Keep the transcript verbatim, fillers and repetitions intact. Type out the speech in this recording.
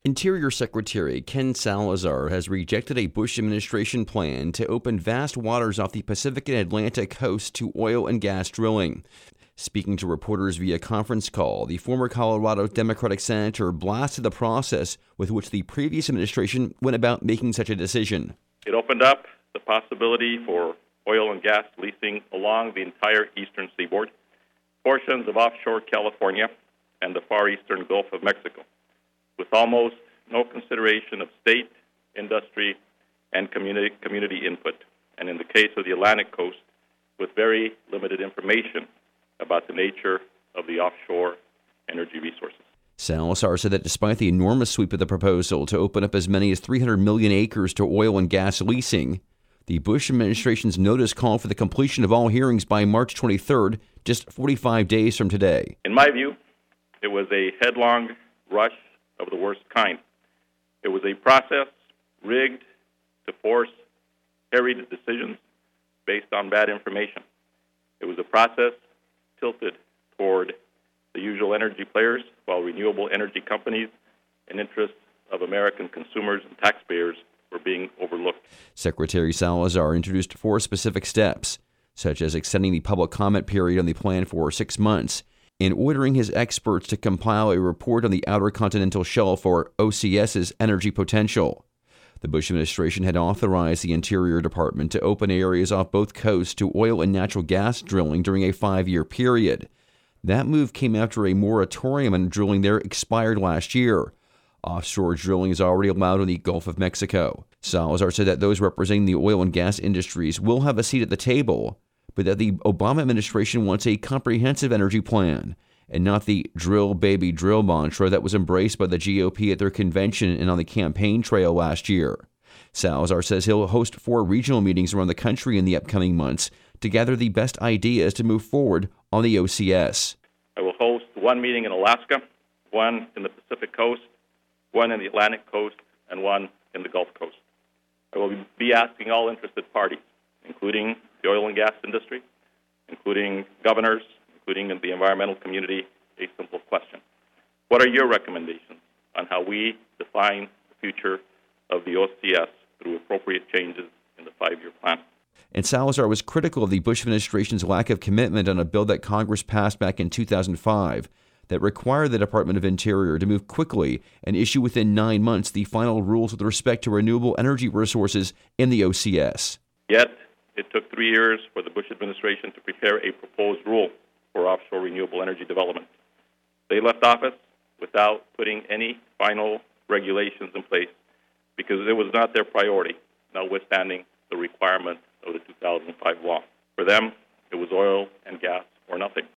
Interior Secretary Ken Salazar has rejected a Bush administration plan to open vast waters off the Pacific and Atlantic coast to oil and gas drilling. Speaking to reporters via conference call, the former Colorado Democratic senator blasted the process with which the previous administration went about making such a decision. It opened up the possibility for oil and gas leasing along the entire eastern seaboard, portions of offshore California, and the far eastern Gulf of Mexico, with almost no consideration of state, industry, and community, community input, and in the case of the Atlantic coast, with very limited information about the nature of the offshore energy resources. Salazar said that despite the enormous sweep of the proposal to open up as many as three hundred million acres to oil and gas leasing, the Bush administration's notice called for the completion of all hearings by March twenty-third, just forty-five days from today. In my view, it was a headlong rush of the worst kind. It was a process rigged to force harried decisions based on bad information. It was a process tilted toward the usual energy players, while renewable energy companies and interests of American consumers and taxpayers were being overlooked. Secretary Salazar introduced four specific steps, such as extending the public comment period on the plan for six months, and ordering his experts to compile a report on the Outer Continental Shelf, or O C S's, energy potential. The Bush administration had authorized the Interior Department to open areas off both coasts to oil and natural gas drilling during a five-year period. That move came after a moratorium on drilling there expired last year. Offshore drilling is already allowed in the Gulf of Mexico. Salazar said that those representing the oil and gas industries will have a seat at the table, but that the Obama administration wants a comprehensive energy plan, and not the drill, baby, drill mantra that was embraced by the G O P at their convention and on the campaign trail last year. Salazar says he'll host four regional meetings around the country in the upcoming months to gather the best ideas to move forward on the O C S. I will host one meeting in Alaska, one in the Pacific Coast, one in the Atlantic Coast, and one in the Gulf Coast. I will be asking all interested parties, including the oil and gas industry, including governors, including the environmental community, a simple question. What are your recommendations on how we define the future of the O C S through appropriate changes in the five-year plan? And Salazar was critical of the Bush administration's lack of commitment on a bill that Congress passed back in two thousand five that required the Department of Interior to move quickly and issue within nine months the final rules with respect to renewable energy resources in the O C S. Yet, it took three years for the Bush administration to prepare a proposed rule for offshore renewable energy development. They left office without putting any final regulations in place because it was not their priority, notwithstanding the requirement of the two thousand five law. For them, it was oil and gas or nothing.